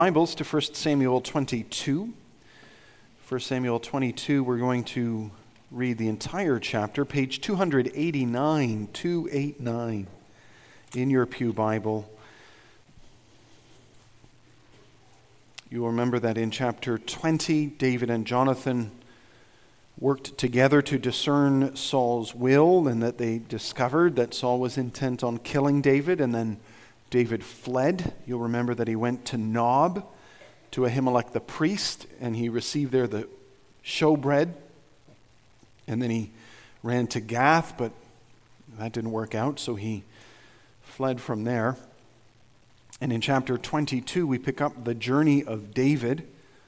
Bibles to 1 Samuel 22. 1 Samuel 22, we're going to read the entire chapter, page 289 in your pew Bible. You will remember that in chapter 20, David and Jonathan worked together to discern Saul's will, and that they discovered that Saul was intent on killing David, and then David fled. You'll remember that he went to Nob, to Ahimelech the priest, and he received there the showbread. And then he ran to Gath, but that didn't work out, so he fled from there. And in chapter 22, we pick up the journey of David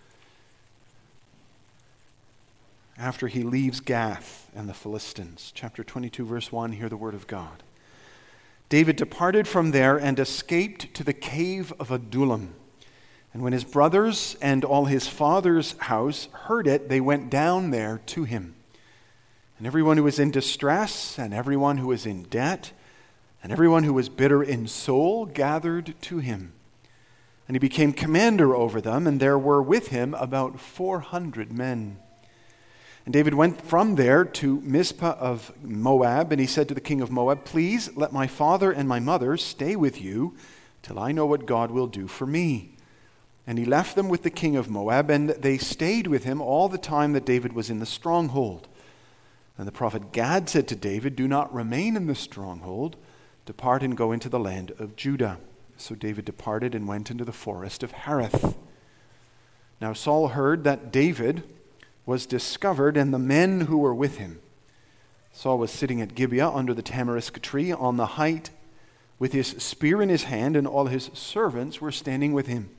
after he leaves Gath and the Philistines. Chapter 22, verse 1, hear the word of God. David departed from there and escaped to the cave of Adullam. And when his brothers and all his father's house heard it, they went down there to him. And everyone who was in distress, and everyone who was in debt, and everyone who was bitter in soul gathered to him. And he became commander over them, and there were with him about 400 men. And David went from there to Mizpah of Moab, and he said to the king of Moab, "Please let my father and my mother stay with you till I know what God will do for me." And he left them with the king of Moab, and they stayed with him all the time that David was in the stronghold. And the prophet Gad said to David, "Do not remain in the stronghold. Depart and go into the land of Judah." So David departed and went into the forest of Hareth. Now Saul heard that David was discovered, and the men who were with him. Saul was sitting at Gibeah under the tamarisk tree on the height with his spear in his hand, and all his servants were standing with him.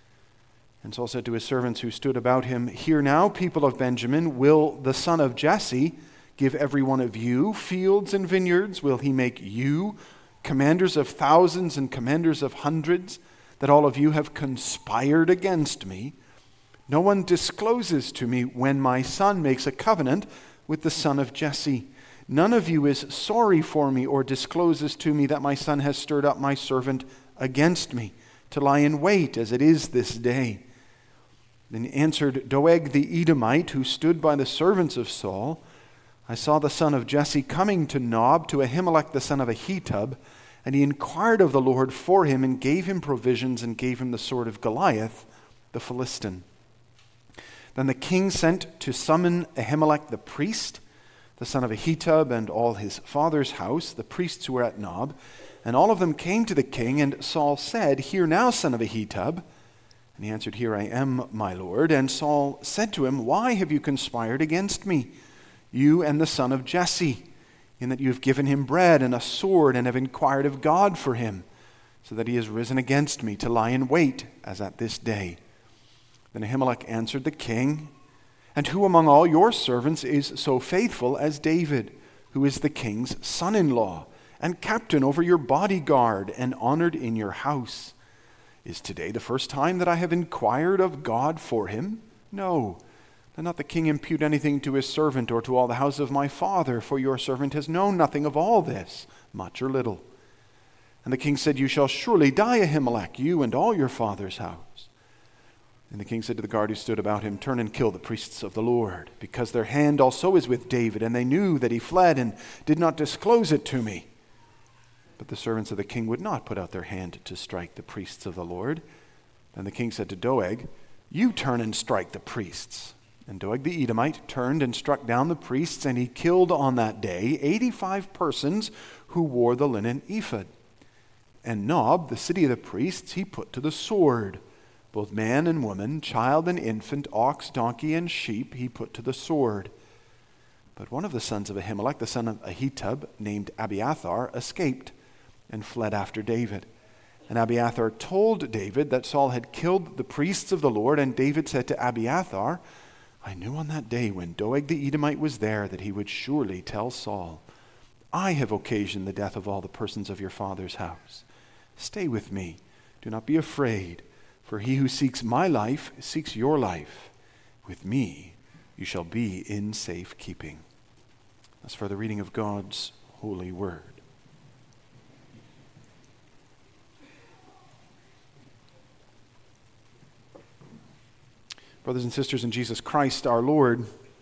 And Saul said to his servants who stood about him, "Hear now, people of Benjamin, will the son of Jesse give every one of you fields and vineyards? Will he make you commanders of thousands and commanders of hundreds, that all of you have conspired against me? No one discloses to me when my son makes a covenant with the son of Jesse. None of you is sorry for me or discloses to me that my son has stirred up my servant against me to lie in wait as it is this day." Then answered Doeg the Edomite, who stood by the servants of Saul, "I saw the son of Jesse coming to Nob, to Ahimelech the son of Ahitub, and he inquired of the Lord for him and gave him provisions and gave him the sword of Goliath the Philistine." Then the king sent to summon Ahimelech the priest, the son of Ahitub, and all his father's house, the priests who were at Nob. And all of them came to the king, and Saul said, "Hear now, son of Ahitub." And he answered, "Here I am, my lord." And Saul said to him, "Why have you conspired against me, you and the son of Jesse, in that you have given him bread and a sword, and have inquired of God for him, so that he has risen against me to lie in wait, as at this day?" Then Ahimelech answered the king, "And who among all your servants is so faithful as David, who is the king's son-in-law, and captain over your bodyguard, and honored in your house? Is today the first time that I have inquired of God for him? No, let not the king impute anything to his servant or to all the house of my father, for your servant has known nothing of all this, much or little." And the king said, "You shall surely die, Ahimelech, you and all your father's house." And the king said to the guard who stood about him, "Turn and kill the priests of the Lord, because their hand also is with David, and they knew that he fled and did not disclose it to me." But the servants of the king would not put out their hand to strike the priests of the Lord. Then the king said to Doeg, "You turn and strike the priests." And Doeg the Edomite turned and struck down the priests, and he killed on that day 85 persons who wore the linen ephod. And Nob, the city of the priests, he put to the sword. Both man and woman, child and infant, ox, donkey, and sheep, he put to the sword. But one of the sons of Ahimelech, the son of Ahitub, named Abiathar, escaped and fled after David. And Abiathar told David that Saul had killed the priests of the Lord, and David said to Abiathar, "I knew on that day when Doeg the Edomite was there that he would surely tell Saul, 'I have occasioned the death of all the persons of your father's house. Stay with me, do not be afraid. For he who seeks my life seeks your life. With me you shall be in safe keeping.'" As for the reading of God's holy word. Brothers and sisters in Jesus Christ our Lord,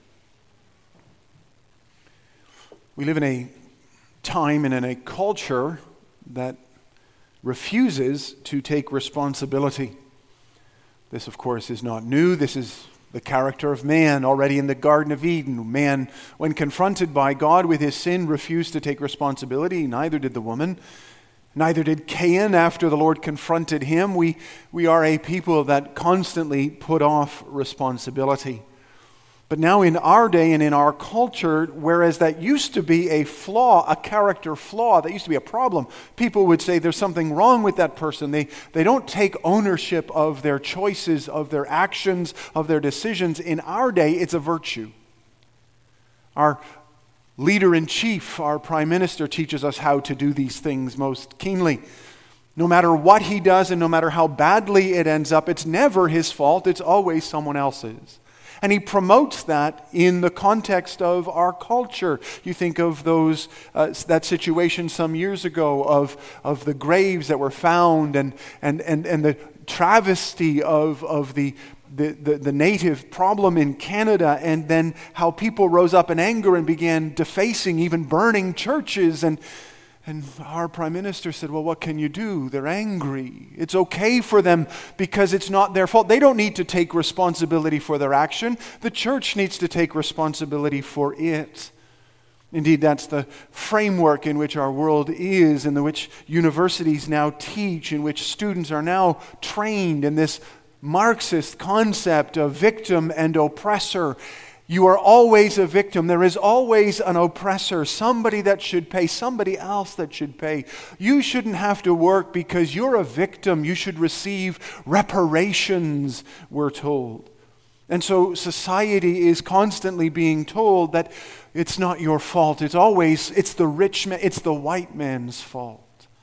we live in a time and in a culture that refuses to take responsibility. This, of course, is not new. This is the character of man already in the Garden of Eden. Man, when confronted by God with his sin, refused to take responsibility. Neither did the woman. Neither did Cain after the Lord confronted him. We are a people that constantly put off responsibility. But now in our day and in our culture, whereas that used to be a flaw, a character flaw, that used to be a problem, people would say there's something wrong with that person. They don't take ownership of their choices, of their actions, of their decisions. In our day, it's a virtue. Our leader-in-chief, our prime minister, teaches us how to do these things most keenly. No matter what he does and no matter how badly it ends up, it's never his fault. It's always someone else's. And he promotes that in the context of our culture. You think of that situation some years ago of the graves that were found and the travesty of the native problem in Canada, and then how people rose up in anger and began defacing, even burning churches. And our prime minister said, well, what can you do? They're angry. It's okay for them because it's not their fault. They don't need to take responsibility for their action. The church needs to take responsibility for it. Indeed, that's the framework in which our world is, in which universities now teach, in which students are now trained in this Marxist concept of victim and oppressor. You are always a victim. There is always an oppressor, somebody that should pay, somebody else that should pay. You shouldn't have to work because you're a victim. You should receive reparations, we're told. And so society is constantly being told that it's not your fault. It's the rich man, it's the white man's fault.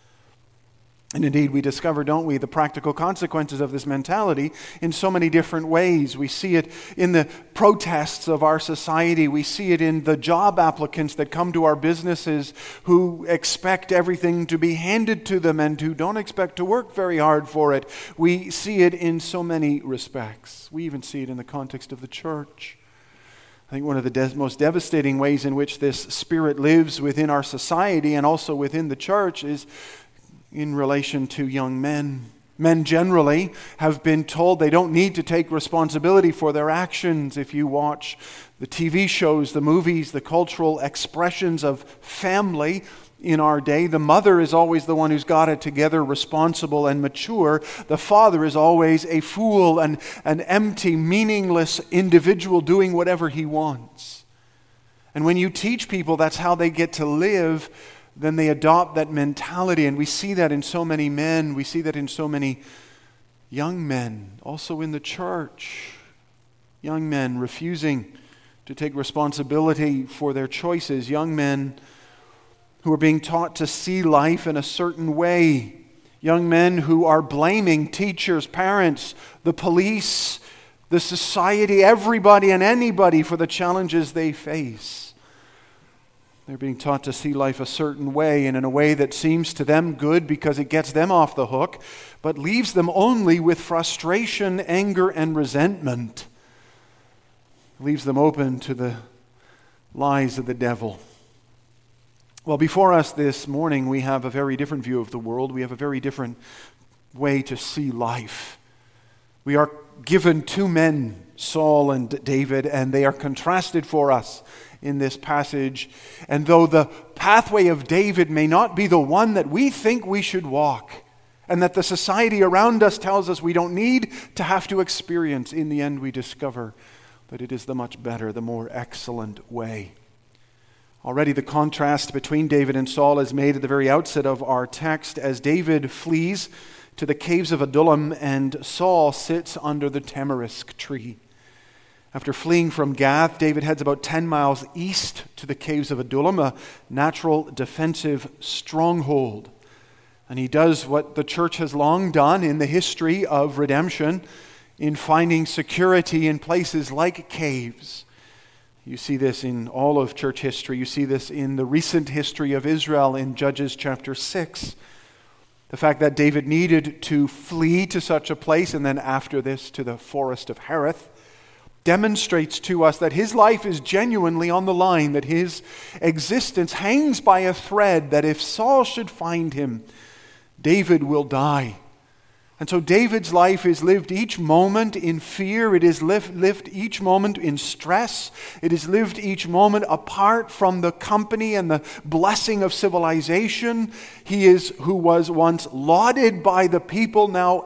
And indeed, we discover, don't we, the practical consequences of this mentality in so many different ways. We see it in the protests of our society. We see it in the job applicants that come to our businesses who expect everything to be handed to them and who don't expect to work very hard for it. We see it in so many respects. We even see it in the context of the church. I think one of the most devastating ways in which this spirit lives within our society and also within the church is in relation to young men. Men generally have been told they don't need to take responsibility for their actions. If you watch the TV shows, the movies, the cultural expressions of family in our day, the mother is always the one who's got it together, responsible and mature. The father is always a fool and an empty, meaningless individual doing whatever he wants. And when you teach people that's how they get to live, then they adopt that mentality, and we see that in so many men. We see that in so many young men, also in the church. Young men refusing to take responsibility for their choices. Young men who are being taught to see life in a certain way. Young men who are blaming teachers, parents, the police, the society, everybody and anybody for the challenges they face. They're being taught to see life a certain way and in a way that seems to them good because it gets them off the hook, but leaves them only with frustration, anger, and resentment. Leaves them open to the lies of the devil. Well, before us this morning, we have a very different view of the world. We have a very different way to see life. We are given two men, Saul and David, and they are contrasted for us in this passage. And though the pathway of David may not be the one that we think we should walk, and that the society around us tells us we don't need to have to experience, in the end we discover that it is the much better, the more excellent way. Already the contrast between David and Saul is made at the very outset of our text as David flees to the caves of Adullam and Saul sits under the tamarisk tree. After fleeing from Gath, David heads about 10 miles east to the caves of Adullam, a natural defensive stronghold. And he does what the church has long done in the history of redemption in finding security in places like caves. You see this in all of church history. You see this in the recent history of Israel in Judges chapter 6. The fact that David needed to flee to such a place and then after this to the forest of Hereth. demonstrates to us that his life is genuinely on the line, that his existence hangs by a thread, that if Saul should find him, David will die. And so David's life is lived each moment in fear. It is lived each moment in stress. It is lived each moment apart from the company and the blessing of civilization. He is who was once lauded by the people, now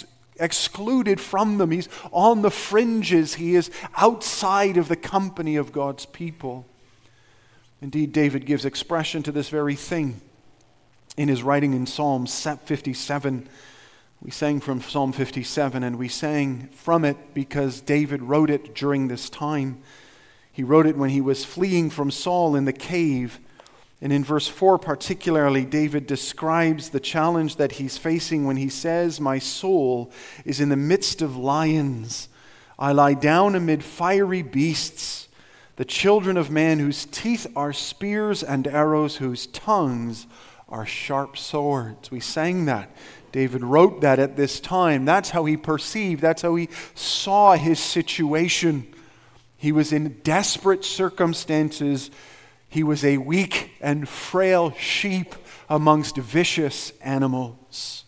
excluded from them. He's on the fringes. He is outside of the company of God's people. Indeed, David gives expression to this very thing in his writing in Psalm 57. We sang from Psalm 57, and we sang from it because David wrote it during this time. He wrote it when he was fleeing from Saul in the cave. And in verse 4 particularly, David describes the challenge that he's facing when he says, "My soul is in the midst of lions. I lie down amid fiery beasts, the children of man whose teeth are spears and arrows, whose tongues are sharp swords." We sang that. David wrote that at this time. That's how he perceived, that's how he saw his situation. He was in desperate circumstances. He was a weak and frail sheep amongst vicious animals.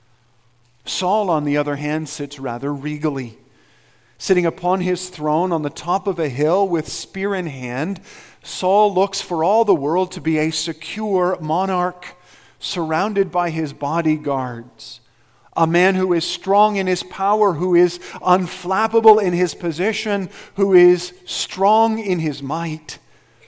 Saul, on the other hand, sits rather regally. Sitting upon his throne on the top of a hill with spear in hand, Saul looks for all the world to be a secure monarch, surrounded by his bodyguards. A man who is strong in his power, who is unflappable in his position, who is strong in his might.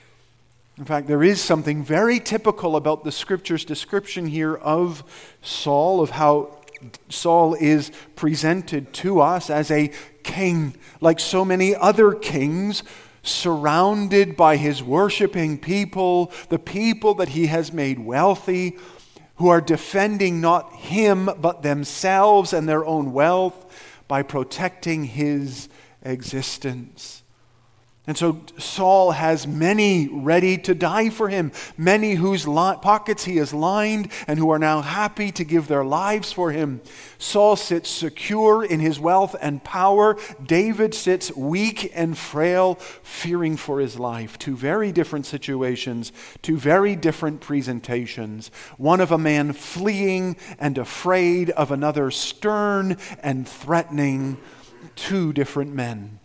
In fact, there is something very typical about the Scripture's description here of Saul, of how Saul is presented to us as a king, like so many other kings, surrounded by his worshiping people, the people that he has made wealthy, who are defending not him but themselves and their own wealth by protecting his existence. And so Saul has many ready to die for him, many whose pockets he has lined and who are now happy to give their lives for him. Saul sits secure in his wealth and power. David sits weak and frail, fearing for his life. Two very different situations, two very different presentations. One of a man fleeing and afraid, of another stern and threatening. Two different men.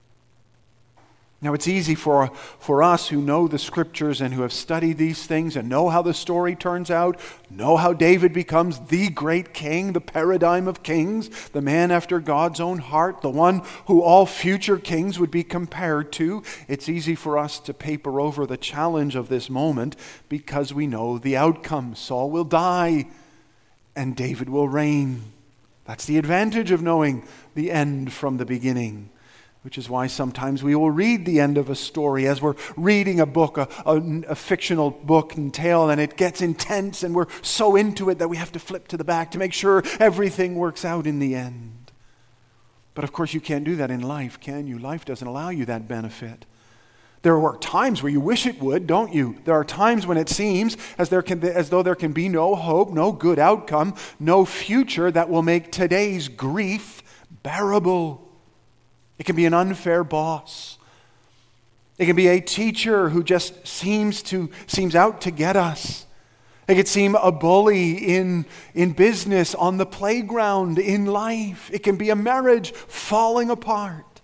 Now, it's easy for us who know the Scriptures and who have studied these things and know how the story turns out, know how David becomes the great king, the paradigm of kings, the man after God's own heart, the one who all future kings would be compared to. It's easy for us to paper over the challenge of this moment because we know the outcome. Saul will die and David will reign. That's the advantage of knowing the end from the beginning. Which is why sometimes we will read the end of a story as we're reading a book, a fictional book and tale, and it gets intense and we're so into it that we have to flip to the back to make sure everything works out in the end. But of course you can't do that in life, can you? Life doesn't allow you that benefit. There are times where you wish it would, don't you? There are times when it seems as though there can be no hope, no good outcome, no future that will make today's grief bearable. It can be an unfair boss. It can be a teacher who just seems out to get us. It could seem a bully in business, on the playground, in life. It can be a marriage falling apart.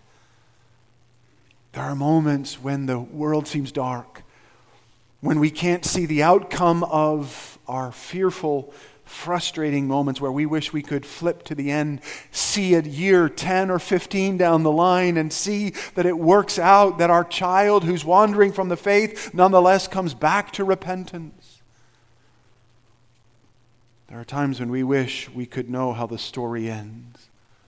There are moments when the world seems dark, when we can't see the outcome of our fearful, frustrating moments where we wish we could flip to the end, see a year 10 or 15 down the line and see that it works out, that our child who's wandering from the faith nonetheless comes back to repentance. There are times when we wish we could know how the story ends.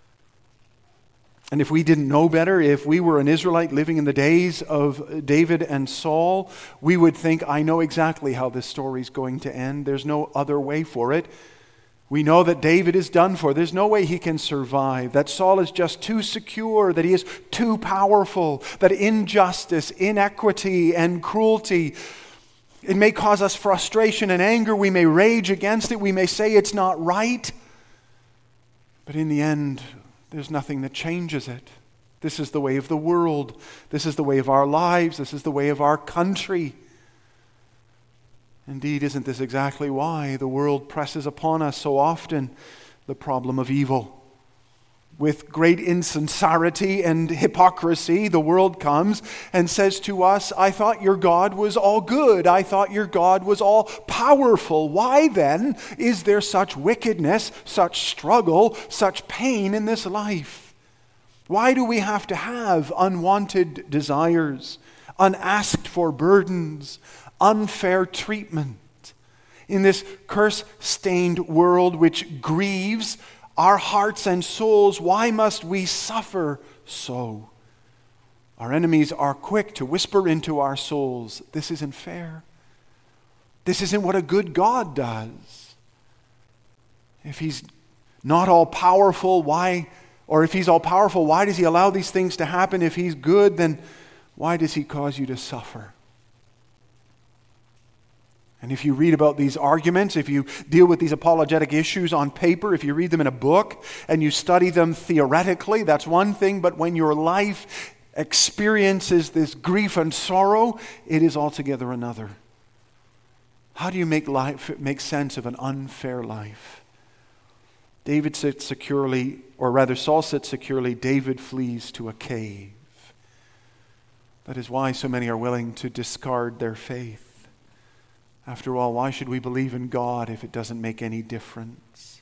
And if we didn't know better, if we were an Israelite living in the days of David and Saul, we would think, I know exactly how this story's going to end. There's no other way for it. We know that David is done for. There's no way he can survive. That Saul is just too secure, that he is too powerful, that injustice, inequity, and cruelty, it may cause us frustration and anger. We may rage against it. We may say it's not right. But in the end, there's nothing that changes it. This is the way of the world. This is the way of our lives. This is the way of our country. Indeed, isn't this exactly why the world presses upon us so often the problem of evil? With great insincerity and hypocrisy, the world comes and says to us, I thought your God was all good. I thought your God was all powerful. Why then is there such wickedness, such struggle, such pain in this life? Why do we have to have unwanted desires, unasked for burdens, unfair treatment in this curse-stained world which grieves our hearts and souls? Why must we suffer so? Our enemies are quick to whisper into our souls, this isn't fair. This isn't what a good God does. If he's not all powerful, or if he's all powerful, why does he allow these things to happen? If he's good, then why does he cause you to suffer? And if you read about these arguments, if you deal with these apologetic issues on paper, if you read them in a book and you study them theoretically, that's one thing. But when your life experiences this grief and sorrow, it is altogether another. How do you make sense of an unfair life? David sits securely, or rather Saul sits securely, David flees to a cave. That is why so many are willing to discard their faith. After all, why should we believe in God if it doesn't make any difference?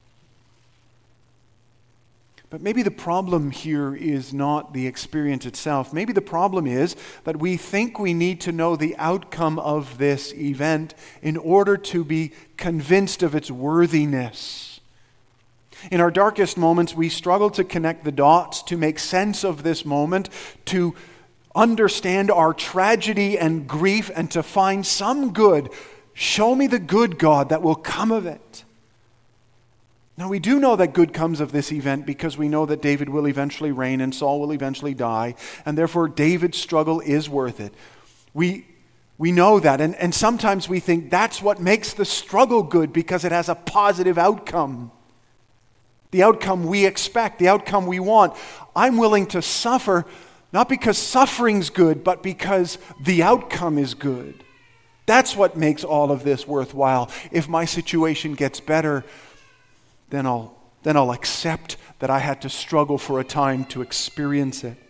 But maybe the problem here is not the experience itself. Maybe the problem is that we think we need to know the outcome of this event in order to be convinced of its worthiness. In our darkest moments, we struggle to connect the dots, to make sense of this moment, to understand our tragedy and grief, and to find some good. Show me the good, God, that will come of it. Now, we do know that good comes of this event because we know that David will eventually reign and Saul will eventually die, and therefore David's struggle is worth it. We know that, and sometimes we think that's what makes the struggle good because it has a positive outcome. The outcome we expect, the outcome we want. I'm willing to suffer not because suffering's good, but because the outcome is good. That's what makes all of this worthwhile. If my situation gets better, then I'll accept that I had to struggle for a time to experience it.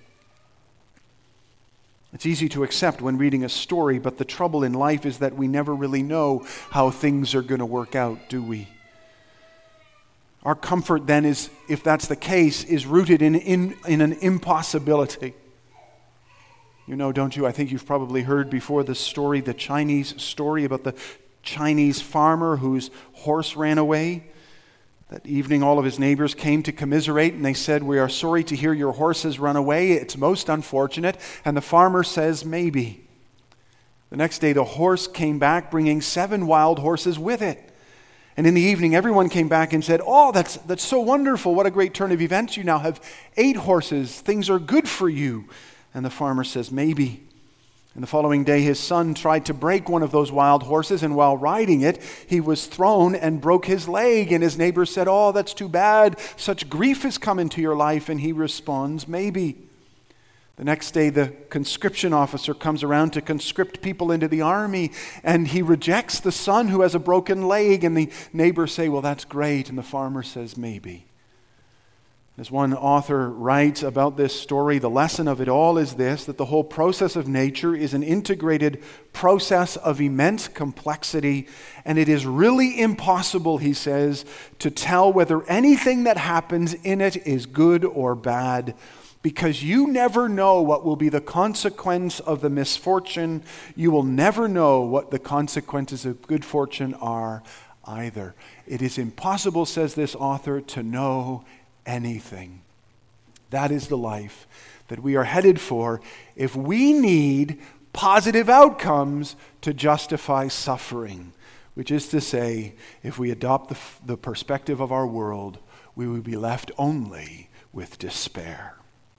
It's easy to accept when reading a story, but the trouble in life is that we never really know how things are going to work out, do we? Our comfort then is, if that's the case, is rooted in an impossibility. You know, don't you? I think you've probably heard before the story, the Chinese story about the Chinese farmer whose horse ran away. That evening all of his neighbors came to commiserate and they said, we are sorry to hear your horse has run away. It's most unfortunate. And the farmer says, maybe. The next day the horse came back bringing 7 wild horses with it. And in the evening everyone came back and said, oh, that's so wonderful. What a great turn of events. You now have 8 horses. Things are good for you. And the farmer says, maybe. And the following day his son tried to break one of those wild horses, and while riding it, he was thrown and broke his leg. And his neighbor said, oh, that's too bad. Such grief has come into your life. And he responds, maybe. The next day the conscription officer comes around to conscript people into the army, and he rejects the son who has a broken leg. And the neighbors say, well, that's great. And the farmer says, maybe. As one author writes about this story, the lesson of it all is this, that the whole process of nature is an integrated process of immense complexity, and it is really impossible, he says, to tell whether anything that happens in it is good or bad, because you never know what will be the consequence of the misfortune. You will never know what the consequences of good fortune are either. It is impossible, says this author, to know anything. That is the life that we are headed for if we need positive outcomes to justify suffering, which is to say, if we adopt the perspective of our world, we will be left only with despair.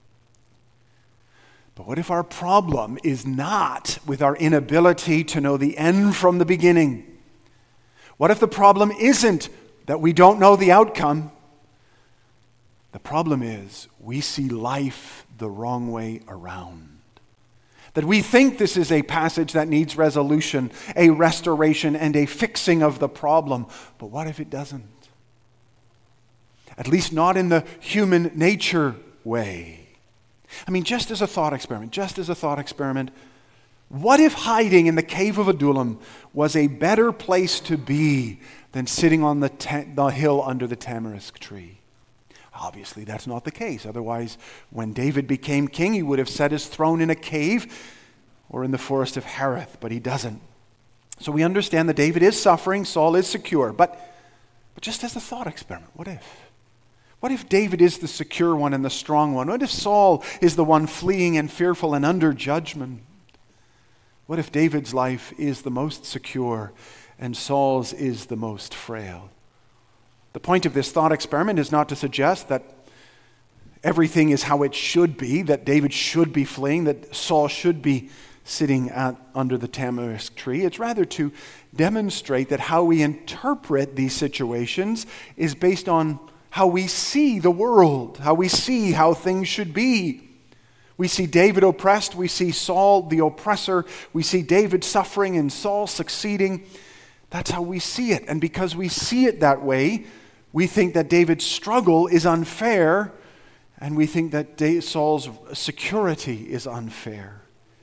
But what if our problem is not with our inability to know the end from the beginning? What if the problem isn't that we don't know the outcome? The problem is we see life the wrong way around. That we think this is a passage that needs resolution, a restoration, and a fixing of the problem. But what if it doesn't? At least not in the human nature way. I mean, just as a thought experiment, what if hiding in the cave of Adullam was a better place to be than sitting on the hill under the tamarisk tree? Obviously, that's not the case. Otherwise, when David became king, he would have set his throne in a cave or in the forest of Hareth, but he doesn't. So we understand that David is suffering, Saul is secure. But just as a thought experiment, what if? What if David is the secure one and the strong one? What if Saul is the one fleeing and fearful and under judgment? What if David's life is the most secure and Saul's is the most frail? The point of this thought experiment is not to suggest that everything is how it should be, that David should be fleeing, that Saul should be sitting under the tamarisk tree. It's rather to demonstrate that how we interpret these situations is based on how we see the world, how we see how things should be. We see David oppressed, we see Saul the oppressor, we see David suffering and Saul succeeding. That's how we see it. And because we see it that way, we think that David's struggle is unfair, and we think that Saul's security is unfair.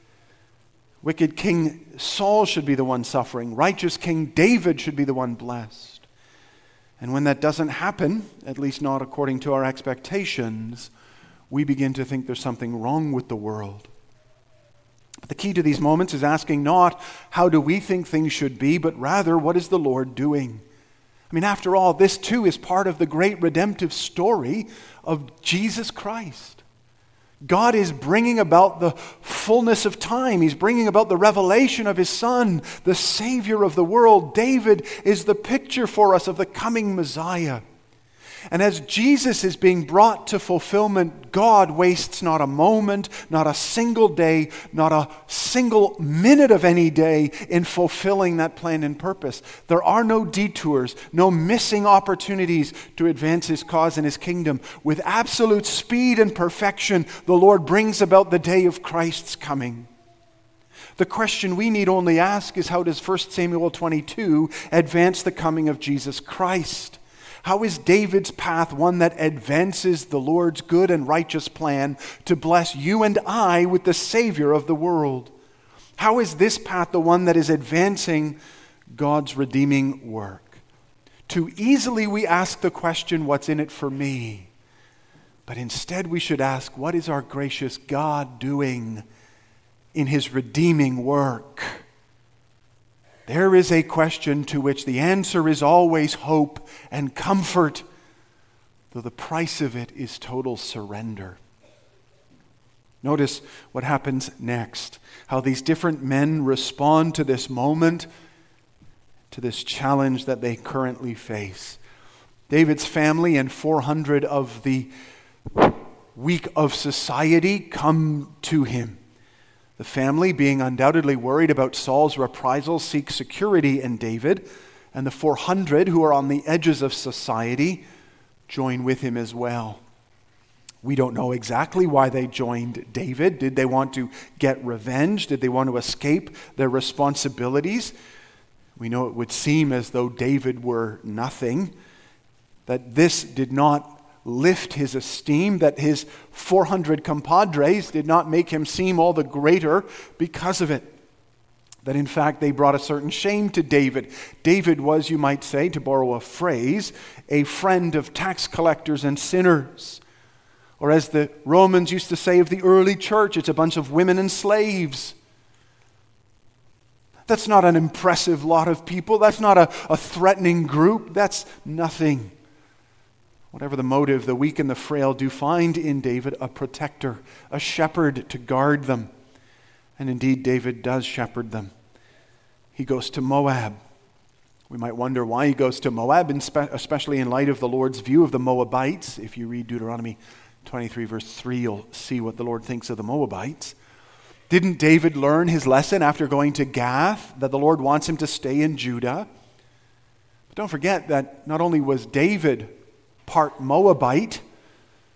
Wicked King Saul should be the one suffering. Righteous King David should be the one blessed. And when that doesn't happen, at least not according to our expectations, we begin to think there's something wrong with the world. But the key to these moments is asking not how do we think things should be, but rather what is the Lord doing? I mean, after all, this too is part of the great redemptive story of Jesus Christ. God is bringing about the fullness of time. He's bringing about the revelation of His Son, the Savior of the world. David is the picture for us of the coming Messiah. And as Jesus is being brought to fulfillment, God wastes not a moment, not a single day, not a single minute of any day in fulfilling that plan and purpose. There are no detours, no missing opportunities to advance His cause and His kingdom. With absolute speed and perfection, the Lord brings about the day of Christ's coming. The question we need only ask is, how does 1 Samuel 22 advance the coming of Jesus Christ? How is David's path one that advances the Lord's good and righteous plan to bless you and I with the Savior of the world? How is this path the one that is advancing God's redeeming work? Too easily we ask the question, what's in it for me? But instead we should ask, what is our gracious God doing in His redeeming work? There is a question to which the answer is always hope and comfort, though the price of it is total surrender. Notice what happens next, how these different men respond to this moment, to this challenge that they currently face. David's family and 400 of the weak of society come to him. The family, being undoubtedly worried about Saul's reprisals, seek security in David, and the 400 who are on the edges of society join with him as well. We don't know exactly why they joined David. Did they want to get revenge? Did they want to escape their responsibilities? We know it would seem as though David were nothing, that this did not lift his esteem, that his 400 compadres did not make him seem all the greater because of it. That in fact they brought a certain shame to David. David was, you might say, to borrow a phrase, a friend of tax collectors and sinners. Or as the Romans used to say of the early church, it's a bunch of women and slaves. That's not an impressive lot of people. That's not a threatening group. That's nothing. Whatever the motive, the weak and the frail do find in David a protector, a shepherd to guard them. And indeed, David does shepherd them. He goes to Moab. We might wonder why he goes to Moab, especially in light of the Lord's view of the Moabites. If you read Deuteronomy 23, verse 3, you'll see what the Lord thinks of the Moabites. Didn't David learn his lesson after going to Gath, that the Lord wants him to stay in Judah? But don't forget that not only was David part Moabite,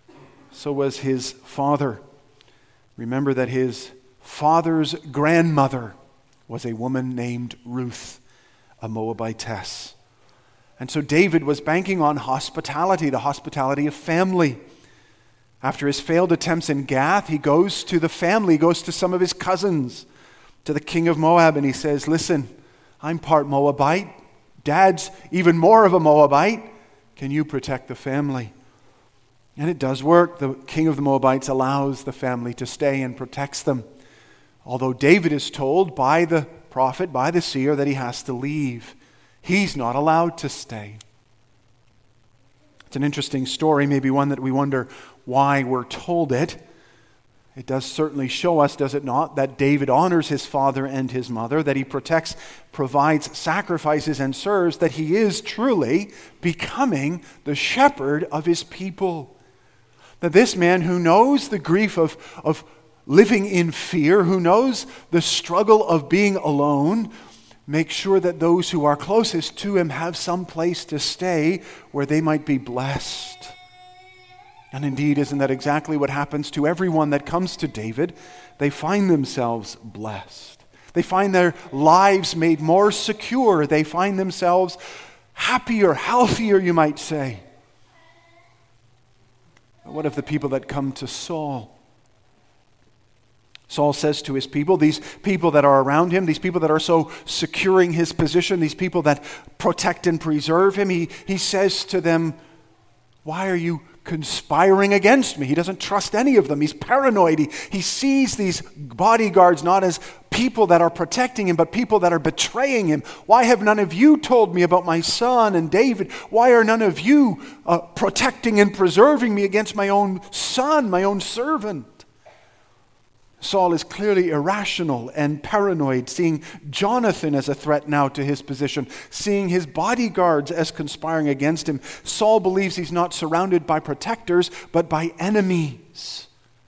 so was his father. Remember that his father's grandmother was a woman named Ruth, a Moabitess. And so David was banking on hospitality, the hospitality of family. After his failed attempts in Gath, he goes to the family, goes to some of his cousins, to the king of Moab, and he says, listen, I'm part Moabite. Dad's even more of a Moabite. Can you protect the family? And it does work. The king of the Moabites allows the family to stay and protects them. Although David is told by the prophet, by the seer, that he has to leave. He's not allowed to stay. It's an interesting story, maybe one that we wonder why we're told it. It does certainly show us, does it not, that David honors his father and his mother, that he protects, provides, sacrifices, and serves, that he is truly becoming the shepherd of his people. That this man who knows the grief of living in fear, who knows the struggle of being alone, makes sure that those who are closest to him have some place to stay where they might be blessed. And indeed, isn't that exactly what happens to everyone that comes to David? They find themselves blessed. They find their lives made more secure. They find themselves happier, healthier, you might say. But what of the people that come to Saul? Saul says to his people, these people that are around him, these people that are so securing his position, these people that protect and preserve him, he says to them, why are you conspiring against me? He doesn't trust any of them. He's paranoid. He sees these bodyguards not as people that are protecting him, but people that are betraying him. Why have none of you told me about my son and David? Why are none of you protecting and preserving me against my own son, my own servant? Saul is clearly irrational and paranoid, seeing Jonathan as a threat now to his position, seeing his bodyguards as conspiring against him. Saul believes he's not surrounded by protectors, but by enemies.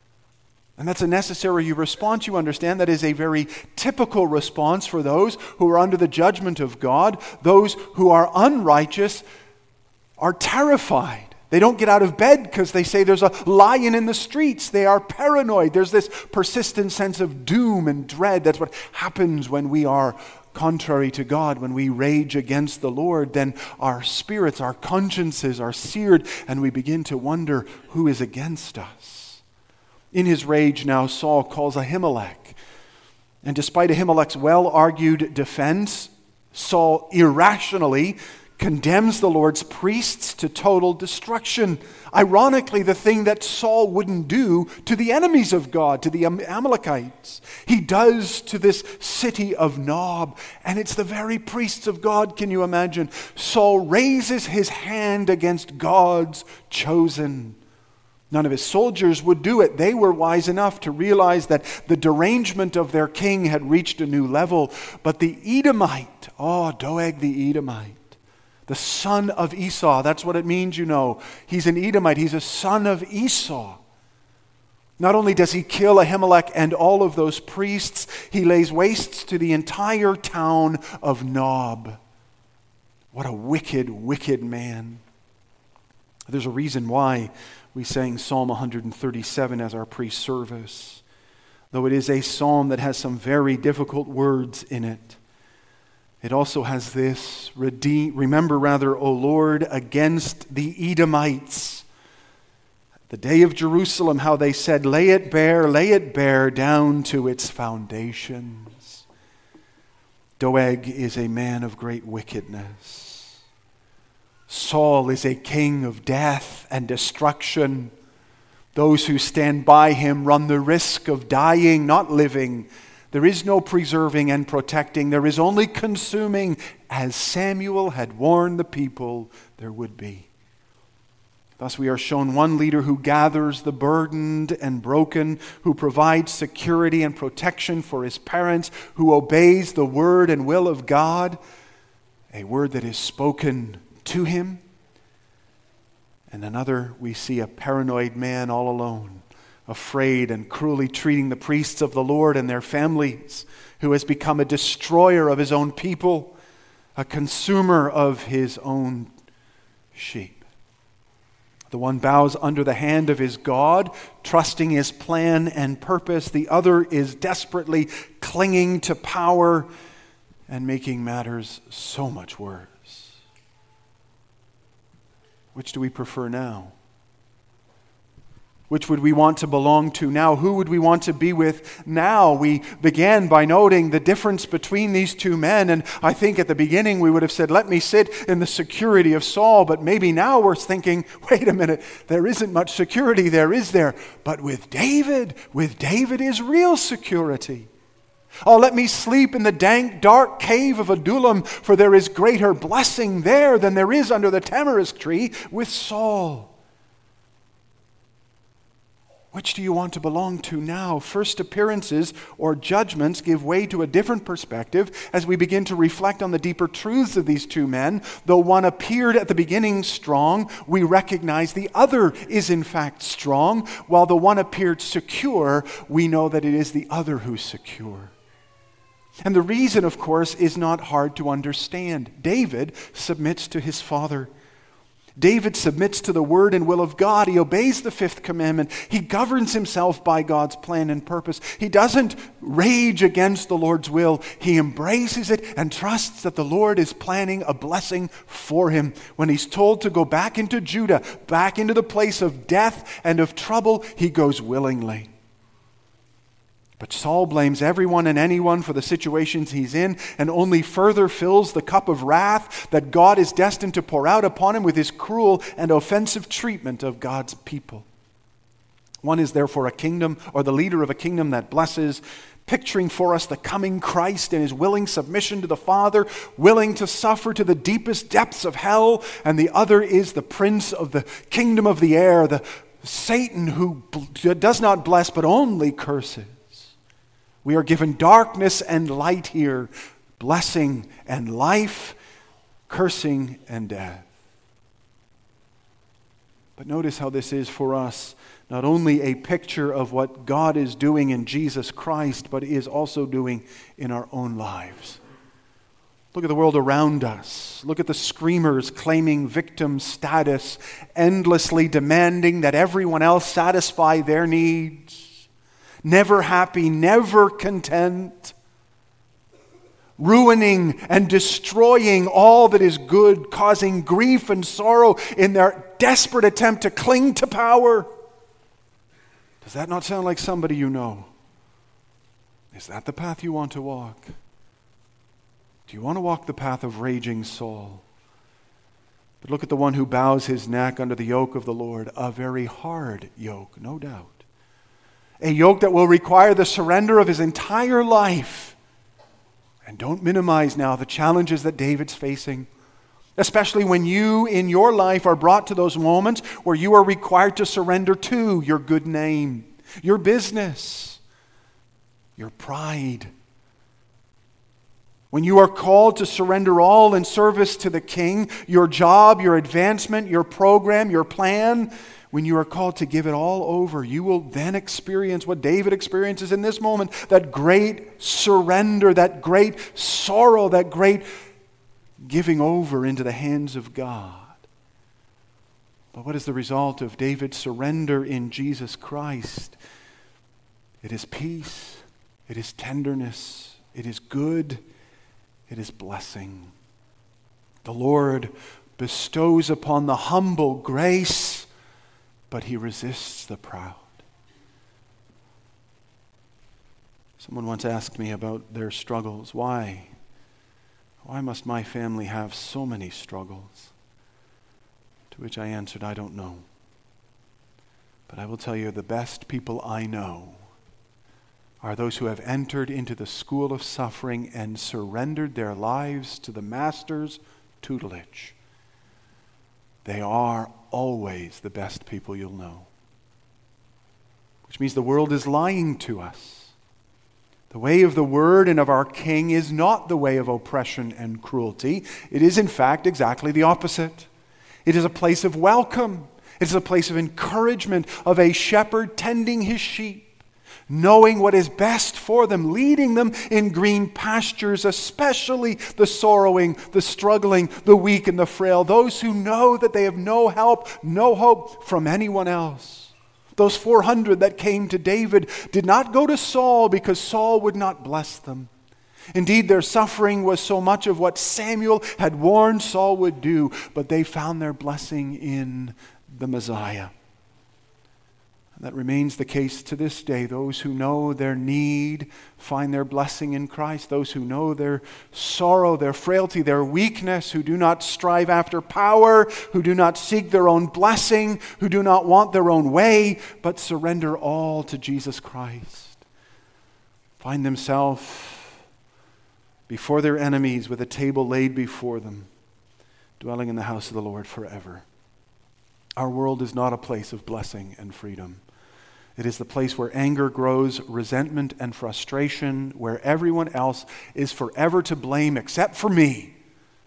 And that's a necessary response, you understand. That is a very typical response for those who are under the judgment of God. Those who are unrighteous are terrified. They don't get out of bed because they say there's a lion in the streets. They are paranoid. There's this persistent sense of doom and dread. That's what happens when we are contrary to God. When we rage against the Lord, then our spirits, our consciences are seared, and we begin to wonder who is against us. In his rage now, Saul calls Ahimelech. And despite Ahimelech's well-argued defense, Saul irrationally condemns the Lord's priests to total destruction. Ironically, the thing that Saul wouldn't do to the enemies of God, to the Amalekites, he does to this city of Nob. And it's the very priests of God, can you imagine? Saul raises his hand against God's chosen. None of his soldiers would do it. They were wise enough to realize that the derangement of their king had reached a new level. But the Edomite, Doeg the Edomite, the son of Esau. That's what it means, you know. He's an Edomite. He's a son of Esau. Not only does he kill Ahimelech and all of those priests, he lays waste to the entire town of Nob. What a wicked, wicked man. There's a reason why we sang Psalm 137 as our pre-service. Though it is a psalm that has some very difficult words in it, it also has this, remember, O Lord, against the Edomites. The day of Jerusalem, how they said, lay it bare down to its foundations. Doeg is a man of great wickedness. Saul is a king of death and destruction. Those who stand by him run the risk of dying, not living. There is no preserving and protecting. There is only consuming, as Samuel had warned the people there would be. Thus we are shown one leader who gathers the burdened and broken, who provides security and protection for his parents, who obeys the word and will of God, a word that is spoken to him. And another, we see a paranoid man all alone, afraid and cruelly treating the priests of the Lord and their families, who has become a destroyer of his own people, a consumer of his own sheep. The one bows under the hand of his God, trusting his plan and purpose. The other is desperately clinging to power and making matters so much worse. Which do we prefer now? Which would we want to belong to now? Who would we want to be with now? We began by noting the difference between these two men, and I think at the beginning we would have said, let me sit in the security of Saul, but maybe now we're thinking, wait a minute, there isn't much security there, is there? But with David is real security. Oh, let me sleep in the dank, dark cave of Adullam, for there is greater blessing there than there is under the tamarisk tree with Saul. Which do you want to belong to now? First appearances or judgments give way to a different perspective as we begin to reflect on the deeper truths of these two men. Though one appeared at the beginning strong, we recognize the other is in fact strong. While the one appeared secure, we know that it is the other who's secure. And the reason, of course, is not hard to understand. David submits to his father. David submits to the word and will of God. He obeys the fifth commandment. He governs himself by God's plan and purpose. He doesn't rage against the Lord's will. He embraces it and trusts that the Lord is planning a blessing for him. When he's told to go back into Judah, back into the place of death and of trouble, he goes willingly. But Saul blames everyone and anyone for the situations he's in and only further fills the cup of wrath that God is destined to pour out upon him with his cruel and offensive treatment of God's people. One is therefore a kingdom, or the leader of a kingdom that blesses, picturing for us the coming Christ and his willing submission to the Father, willing to suffer to the deepest depths of hell. And the other is the prince of the kingdom of the air, the Satan who does not bless but only curses. We are given darkness and light here, blessing and life, cursing and death. But notice how this is for us not only a picture of what God is doing in Jesus Christ, but is also doing in our own lives. Look at the world around us. Look at the screamers claiming victim status, endlessly demanding that everyone else satisfy their needs. Never happy, never content, ruining and destroying all that is good, causing grief and sorrow in their desperate attempt to cling to power. Does that not sound like somebody you know? Is that the path you want to walk? Do you want to walk the path of raging Saul? But look at the one who bows his neck under the yoke of the Lord, a very hard yoke, no doubt. A yoke that will require the surrender of his entire life. And don't minimize now the challenges that David's facing, especially when you in your life are brought to those moments where you are required to surrender to your good name, your business, your pride. When you are called to surrender all in service to the King, your job, your advancement, your program, your plan, when you are called to give it all over, you will then experience what David experiences in this moment, that great surrender, that great sorrow, that great giving over into the hands of God. But what is the result of David's surrender in Jesus Christ? It is peace, it is tenderness, it is good, it is blessing. The Lord bestows upon the humble grace, but he resists the proud. Someone once asked me about their struggles. Why must my family have so many struggles? To which I answered, I don't know. But I will tell you, the best people I know are those who have entered into the school of suffering and surrendered their lives to the Master's tutelage. They are always the best people you'll know. Which means the world is lying to us. The way of the Word and of our King is not the way of oppression and cruelty. It is, in fact, exactly the opposite. It is a place of welcome. It is a place of encouragement, of a shepherd tending his sheep. knowing what is best for them, leading them in green pastures, especially the sorrowing, the struggling, the weak, and the frail, those who know that they have no help, no hope from anyone else. Those 400 that came to David did not go to Saul because Saul would not bless them. Indeed, their suffering was so much of what Samuel had warned Saul would do, but they found their blessing in the Messiah. That remains the case to this day. Those who know their need find their blessing in Christ. Those who know their sorrow, their frailty, their weakness, who do not strive after power, who do not seek their own blessing, who do not want their own way, but surrender all to Jesus Christ, find themselves before their enemies with a table laid before them, dwelling in the house of the Lord forever. Our world is not a place of blessing and freedom. It is the place where anger grows, resentment and frustration, where everyone else is forever to blame except for me.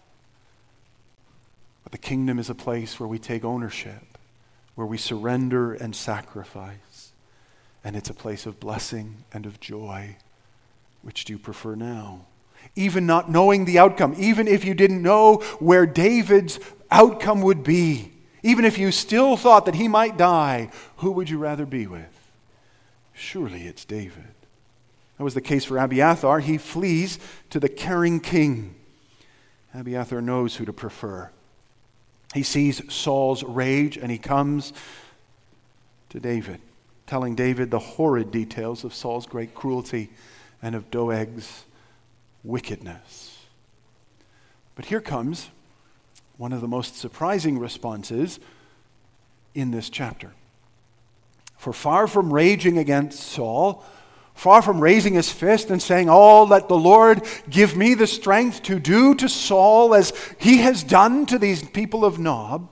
But the kingdom is a place where we take ownership, where we surrender and sacrifice. And it's a place of blessing and of joy. Which do you prefer now? Even not knowing the outcome, even if you didn't know where David's outcome would be, even if you still thought that he might die, who would you rather be with? Surely it's David. That was the case for Abiathar. He flees to the caring king. Abiathar knows who to prefer. He sees Saul's rage and he comes to David, telling David the horrid details of Saul's great cruelty and of Doeg's wickedness. But here comes one of the most surprising responses in this chapter. For far from raging against Saul, far from raising his fist and saying, "Oh, let the Lord give me the strength to do to Saul as he has done to these people of Nob,"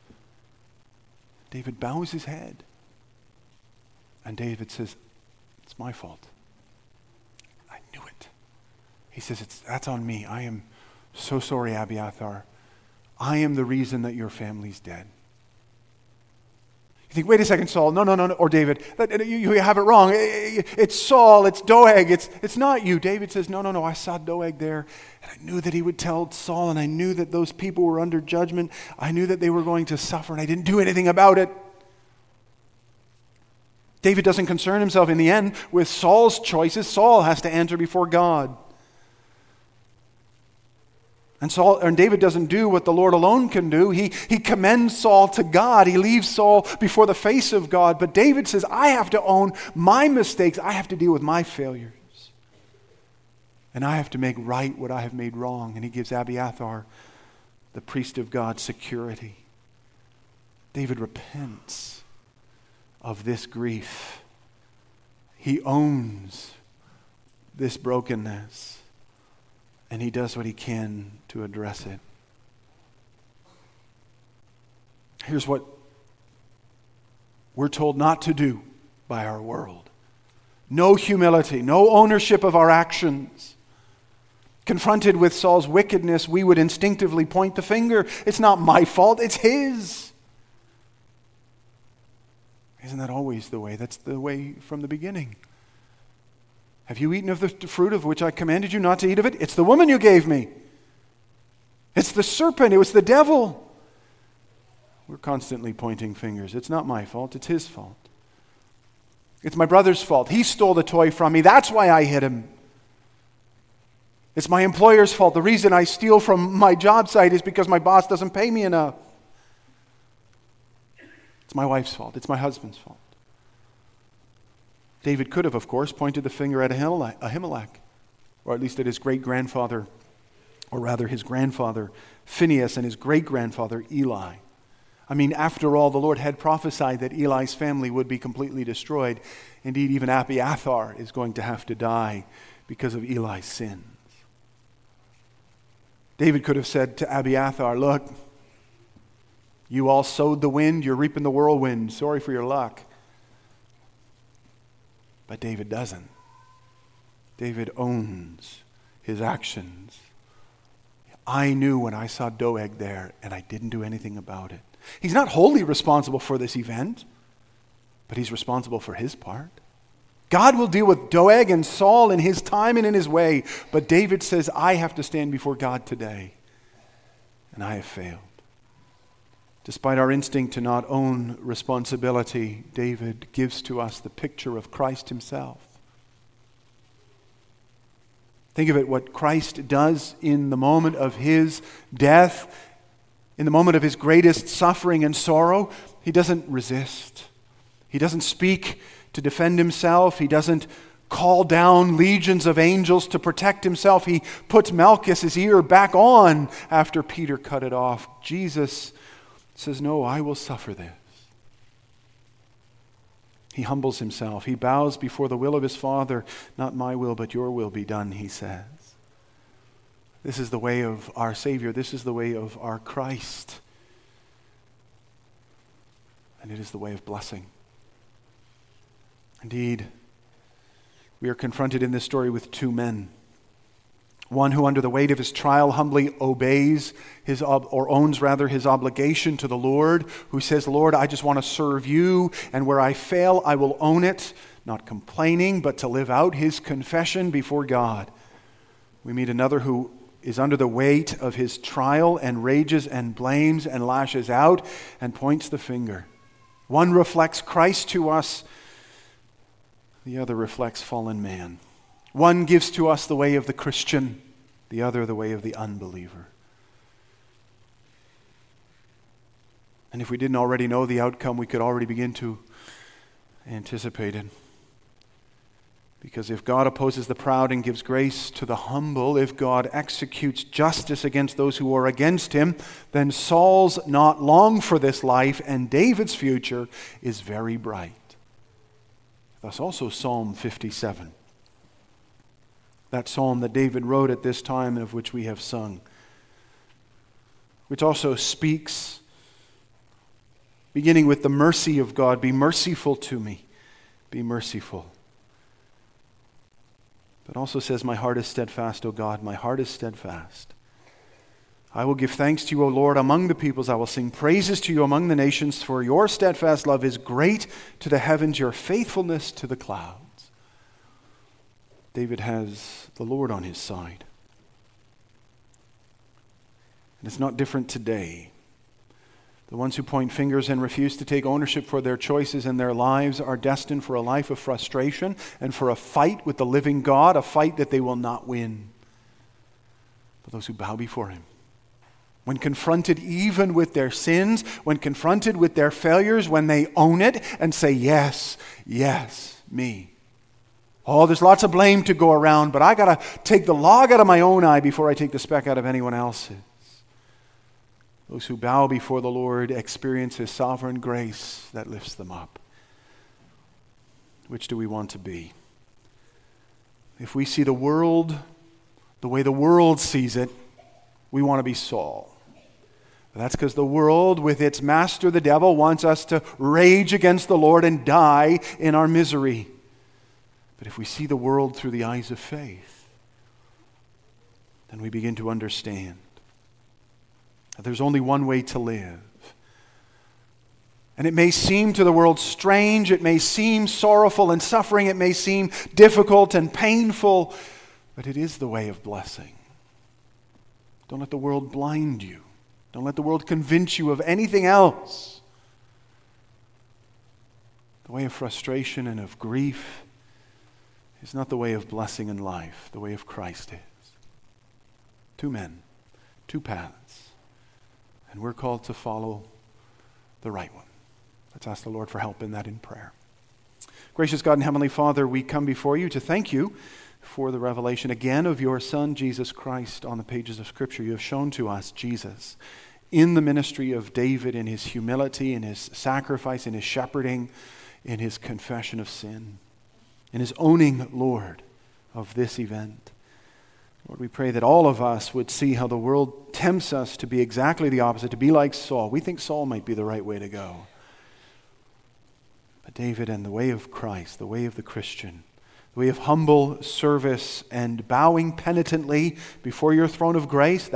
David bows his head. And David says, "It's my fault. I knew it." He says, "That's on me. I am so sorry, Abiathar. I am the reason that your family's dead." You think, wait a second, Saul. No, or David. You have it wrong. It's Saul, it's Doeg, it's not you. David says, no, I saw Doeg there, and I knew that he would tell Saul, and I knew that those people were under judgment. I knew that they were going to suffer, and I didn't do anything about it. David doesn't concern himself in the end with Saul's choices. Saul has to answer before God. And David doesn't do what the Lord alone can do. He commends Saul to God. He leaves Saul before the face of God. But David says, I have to own my mistakes. I have to deal with my failures. And I have to make right what I have made wrong. And he gives Abiathar, the priest of God, security. David repents of this grief. He owns this brokenness. And he does what he can to address it. Here's what we're told not to do by our world. No humility, no ownership of our actions. Confronted with Saul's wickedness, we would instinctively point the finger. It's not my fault, it's his. Isn't that always the way? That's the way from the beginning. Have you eaten of the fruit of which I commanded you not to eat of it? It's the woman you gave me. It's the serpent. It was the devil. We're constantly pointing fingers. It's not my fault. It's his fault. It's my brother's fault. He stole the toy from me. That's why I hit him. It's my employer's fault. The reason I steal from my job site is because my boss doesn't pay me enough. It's my wife's fault. It's my husband's fault. David could have, of course, pointed the finger at Ahimelech, or at least at his great-grandfather, or rather his grandfather, Phinehas, and his great-grandfather, Eli. I mean, after all, the Lord had prophesied that Eli's family would be completely destroyed. Indeed, even Abiathar is going to have to die because of Eli's sins. David could have said to Abiathar, look, you all sowed the wind, you're reaping the whirlwind. Sorry for your luck. But David doesn't. David owns his actions. I knew when I saw Doeg there, and I didn't do anything about it. He's not wholly responsible for this event, but he's responsible for his part. God will deal with Doeg and Saul in his time and in his way. But David says, I have to stand before God today, and I have failed. Despite our instinct to not own responsibility, David gives to us the picture of Christ himself. Think of it, what Christ does in the moment of his death, in the moment of his greatest suffering and sorrow. He doesn't resist. He doesn't speak to defend himself. He doesn't call down legions of angels to protect himself. He puts Malchus' ear back on after Peter cut it off. Jesus says, no, I will suffer this. He humbles himself. He bows before the will of his Father. Not my will, but your will be done, he says. This is the way of our Savior. This is the way of our Christ. And it is the way of blessing. Indeed, we are confronted in this story with two men. One who under the weight of his trial humbly obeys owns his obligation to the Lord, who says, Lord, I just want to serve you, and where I fail, I will own it, not complaining, but to live out his confession before God. We meet another who is under the weight of his trial and rages and blames and lashes out and points the finger. One reflects Christ to us, the other reflects fallen man. One gives to us the way of the Christian, the other the way of the unbeliever. And if we didn't already know the outcome, we could already begin to anticipate it. Because if God opposes the proud and gives grace to the humble, if God executes justice against those who are against him, then Saul's not long for this life, and David's future is very bright. Thus also Psalm 57. That psalm that David wrote at this time and of which we have sung, which also speaks, beginning with the mercy of God, be merciful to me, be merciful. But also says, my heart is steadfast, O God, my heart is steadfast. I will give thanks to you, O Lord, among the peoples. I will sing praises to you among the nations, for your steadfast love is great to the heavens, your faithfulness to the clouds. David has the Lord on his side. And it's not different today. The ones who point fingers and refuse to take ownership for their choices and their lives are destined for a life of frustration and for a fight with the living God, a fight that they will not win. But those who bow before him, when confronted even with their sins, when confronted with their failures, when they own it and say, yes, yes, me. Oh, there's lots of blame to go around, but I got to take the log out of my own eye before I take the speck out of anyone else's. Those who bow before the Lord experience his sovereign grace that lifts them up. Which do we want to be? If we see the world the way the world sees it, we want to be Saul. That's because the world, with its master, the devil, wants us to rage against the Lord and die in our misery. But if we see the world through the eyes of faith, then we begin to understand that there's only one way to live. And it may seem to the world strange, it may seem sorrowful and suffering, it may seem difficult and painful, but it is the way of blessing. Don't let the world blind you. Don't let the world convince you of anything else. The way of frustration and of grief is not the way of blessing in life. The way of Christ is. Two men, two paths, and we're called to follow the right one. Let's ask the Lord for help in that in prayer. Gracious God and Heavenly Father, we come before you to thank you for the revelation again of your Son, Jesus Christ, on the pages of Scripture. You have shown to us Jesus in the ministry of David, in his humility, in his sacrifice, in his shepherding, in his confession of sin, in his owning, Lord, of this event. Lord, we pray that all of us would see how the world tempts us to be exactly the opposite, to be like Saul. We think Saul might be the right way to go. But David and the way of Christ, the way of the Christian, the way of humble service and bowing penitently before your throne of grace,